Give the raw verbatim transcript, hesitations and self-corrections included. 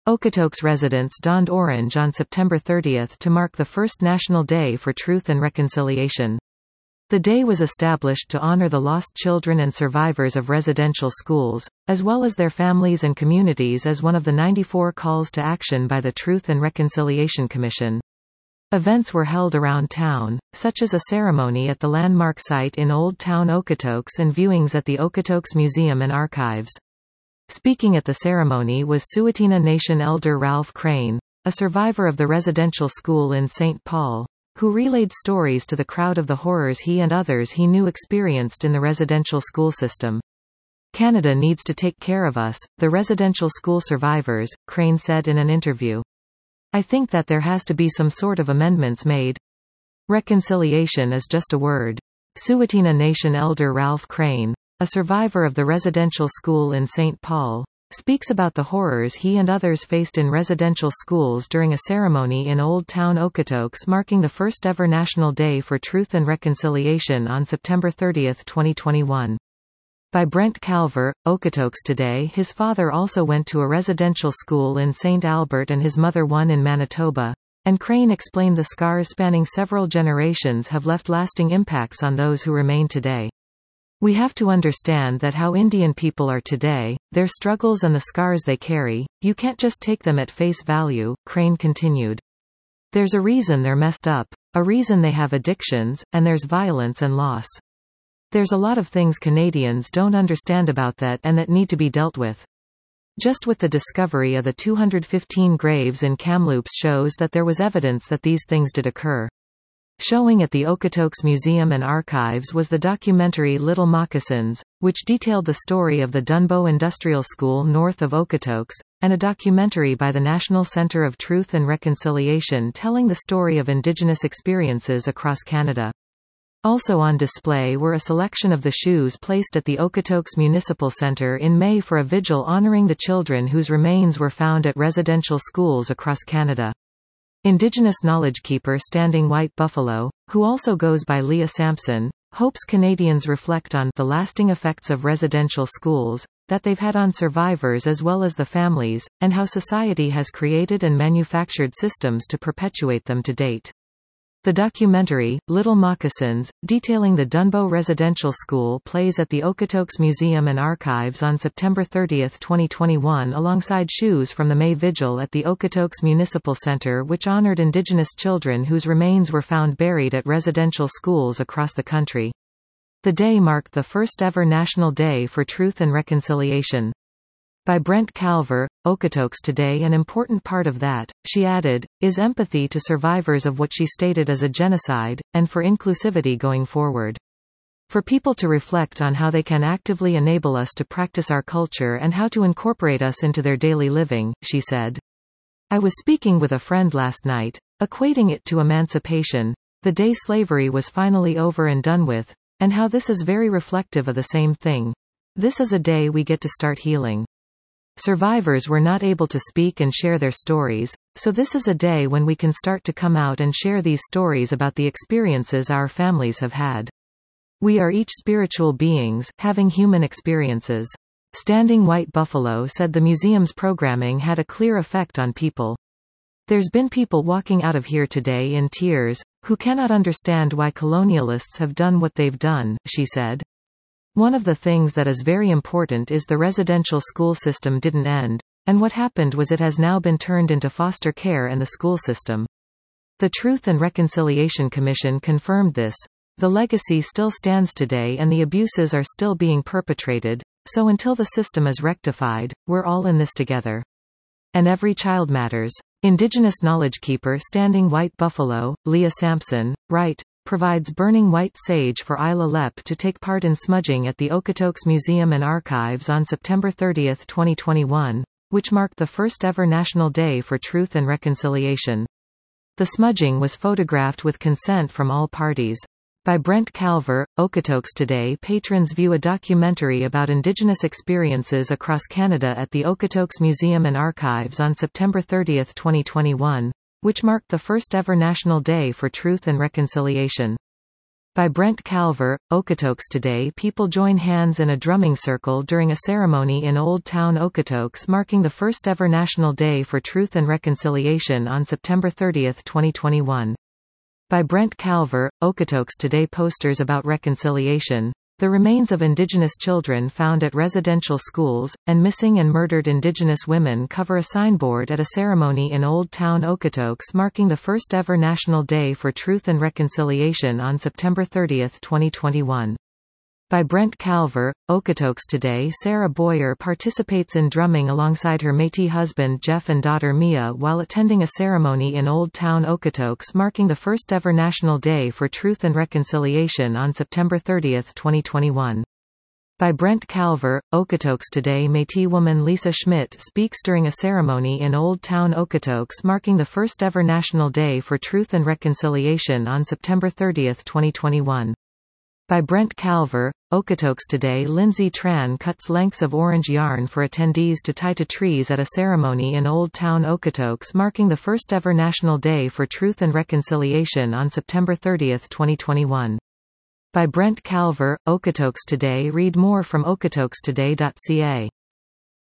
Okotoks residents donned orange on September thirtieth to mark the first National Day for Truth and Reconciliation. The day was established to honor the lost children and survivors of residential schools, as well as their families and communities, as one of the ninety-four calls to action by the Truth and Reconciliation Commission. Events were held around town, such as a ceremony at the landmark site in Old Town Okotoks and viewings at the Okotoks Museum and Archives. Speaking at the ceremony was Tsuut'ina Nation elder Ralph Crane, a survivor of the residential school in Saint Paul, who relayed stories to the crowd of the horrors he and others he knew experienced in the residential school system. "Canada needs to take care of us, the residential school survivors," Crane said in an interview. "I think that there has to be some sort of amendments made. Reconciliation is just a word." Tsuut'ina Nation elder Ralph Crane, a survivor of the residential school in Saint Paul, speaks about the horrors he and others faced in residential schools during a ceremony in Old Town Okotoks marking the first ever National Day for Truth and Reconciliation on September thirtieth, twenty twenty-one. By Brent Calver, Okotoks Today. His father also went to a residential school in Saint Albert and his mother one in Manitoba, and Crane explained the scars spanning several generations have left lasting impacts on those who remain today. "We have to understand that how Indian people are today, their struggles and the scars they carry, you can't just take them at face value," Crane continued. "There's a reason they're messed up, a reason they have addictions, and there's violence and loss. There's a lot of things Canadians don't understand about that and that need to be dealt with." Just with the discovery of the two hundred fifteen graves in Kamloops shows that there was evidence that these things did occur. Showing at the Okotoks Museum and Archives was the documentary Little Moccasins, which detailed the story of the Dunbow Industrial School north of Okotoks, and a documentary by the National Centre of Truth and Reconciliation telling the story of Indigenous experiences across Canada. Also on display were a selection of the shoes placed at the Okotoks Municipal Centre in May for a vigil honouring the children whose remains were found at residential schools across Canada. Indigenous knowledge keeper Standing White Buffalo, who also goes by Leah Sampson, hopes Canadians reflect on the lasting effects of residential schools that they've had on survivors as well as the families, and how society has created and manufactured systems to perpetuate them to date. The documentary, Little Moccasins, detailing the Dunbow Residential School plays at the Okotoks Museum and Archives on September thirtieth, twenty twenty-one alongside shoes from the May Vigil at the Okotoks Municipal Centre which honoured Indigenous children whose remains were found buried at residential schools across the country. The day marked the first ever National Day for Truth and Reconciliation. By Brent Calver, Okotoks Today. An important part of that, she added, is empathy to survivors of what she stated as a genocide, and for inclusivity going forward. For people to reflect on how they can actively enable us to practice our culture and how to incorporate us into their daily living, she said. "I was speaking with a friend last night, equating it to emancipation, the day slavery was finally over and done with, and how this is very reflective of the same thing. This is a day we get to start healing. Survivors were not able to speak and share their stories, so this is a day when we can start to come out and share these stories about the experiences our families have had. We are each spiritual beings, having human experiences." Standing White Buffalo said the museum's programming had a clear effect on people. "There's been people walking out of here today in tears, who cannot understand why colonialists have done what they've done," she said. "One of the things that is very important is the residential school system didn't end, and what happened was it has now been turned into foster care and the school system." The Truth and Reconciliation Commission confirmed this. "The legacy still stands today and the abuses are still being perpetrated, so until the system is rectified, we're all in this together. And every child matters." Indigenous knowledge keeper Standing White Buffalo, Leah Sampson, right, provides burning white sage for Isla Lep to take part in smudging at the Okotoks Museum and Archives on September thirtieth, twenty twenty-one, which marked the first ever National Day for Truth and Reconciliation. The smudging was photographed with consent from all parties. By Brent Calver, Okotoks Today. Patrons view a documentary about Indigenous experiences across Canada at the Okotoks Museum and Archives on September thirtieth, twenty twenty-one, which marked the first ever National Day for Truth and Reconciliation. By Brent Calver, Okotoks. Today people join hands in a drumming circle during a ceremony in Old Town Okotoks marking the first ever National Day for Truth and Reconciliation on September thirtieth twenty twenty-one. By Brent Calver, Okotoks. Today posters about reconciliation, the remains of Indigenous children found at residential schools, and missing and murdered Indigenous women cover a signboard at a ceremony in Old Town Okotoks marking the first ever National Day for Truth and Reconciliation on September thirtieth twenty twenty-one. By Brent Calver, Okotoks. Today Sarah Boyer participates in drumming alongside her Métis husband Jeff and daughter Mia while attending a ceremony in Old Town Okotoks marking the first ever National Day for Truth and Reconciliation on September thirtieth twenty twenty-one. By Brent Calver, Okotoks. Today Métis woman Lisa Schmidt speaks during a ceremony in Old Town Okotoks marking the first ever National Day for Truth and Reconciliation on September thirtieth twenty twenty-one. By Brent Calver, Okotoks. Today Lindsay Tran cuts lengths of orange yarn for attendees to tie to trees at a ceremony in Old Town Okotoks marking the first ever National Day for Truth and Reconciliation on September thirtieth twenty twenty-one. By Brent Calver, Okotoks. Today read more from okotoks today dot c a.